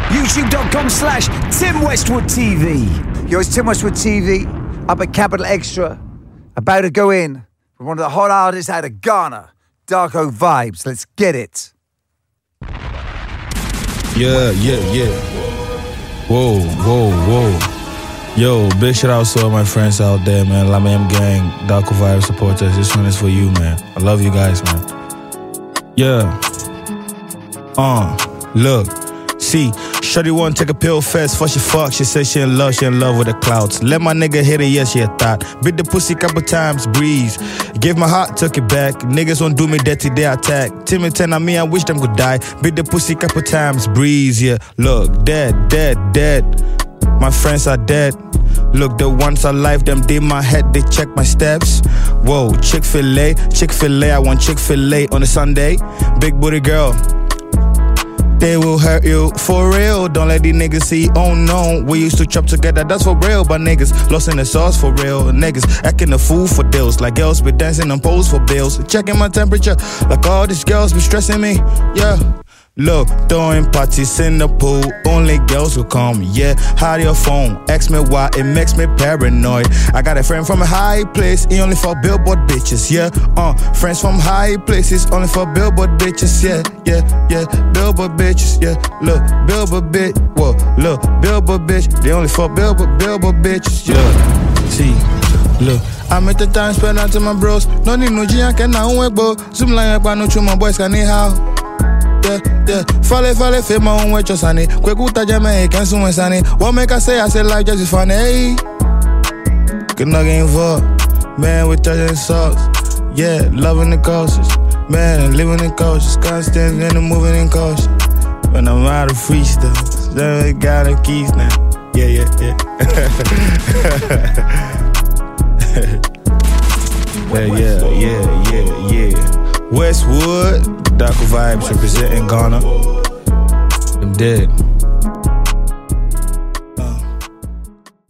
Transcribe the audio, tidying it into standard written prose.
YouTube.com/Tim Westwood TV. Yo, it's Tim Westwood TV up at Capital Extra. About to go in with one of the hot artists out of Ghana, Darko Vibes. Let's get it. Yeah. Whoa. Yo, big shout out to all my friends out there, man. Lamem Gang, Darko Vibes supporters. This one is for you, man. I love you guys, man. Yeah. Look. See, shorty wanna take a pill first before she fuck. She said she in love with the clouds. Let my nigga hit it, yes, she a thought. Bit the pussy couple times, breeze. Gave my heart, took it back. Niggas won't do me dirty, they attack. Timmy 10 on me, I wish them could die. Bit the pussy couple times, breeze, yeah. Look, dead. My friends are dead. Look, the ones alive, them did my head, they check my steps. Whoa, Chick-fil-A, I want Chick-fil-A on a Sunday. Big booty girl. They will hurt you for real. Don't let these niggas see, oh no. We used to chop together, that's for real. But niggas lost in the sauce for real. Niggas acting a fool for deals. Like girls be dancing on poles for bills. Checking my temperature, like all these girls be stressing me. Yeah. Look, throwing parties in the pool, only girls will come, yeah. Hide your phone, ask me why, it makes me paranoid. I got a friend from a high place, he only for billboard bitches, yeah. Friends from high places, only for billboard bitches, yeah. Billboard bitches, yeah. Look, billboard bitch, whoa, look, billboard bitch, they only for billboard bitches, yeah. See, look, I make the time spend out to my bros. No need no G, I can't now bo. Zoom line up, I know my boys can how. Yeah. Fale, feel my own way, just honey. Kwekuta Jamaican, soon sunny. What make I say life just is funny, hey. Good not getting involved. Man, with touching socks. Yeah, loving the cautious. Man, living in cautious. Constant and moving in caution. When I'm out of freestyle, then we got the keys now. Yeah. Yeah. Westwood, Darko Vibes representing Ghana. I'm dead.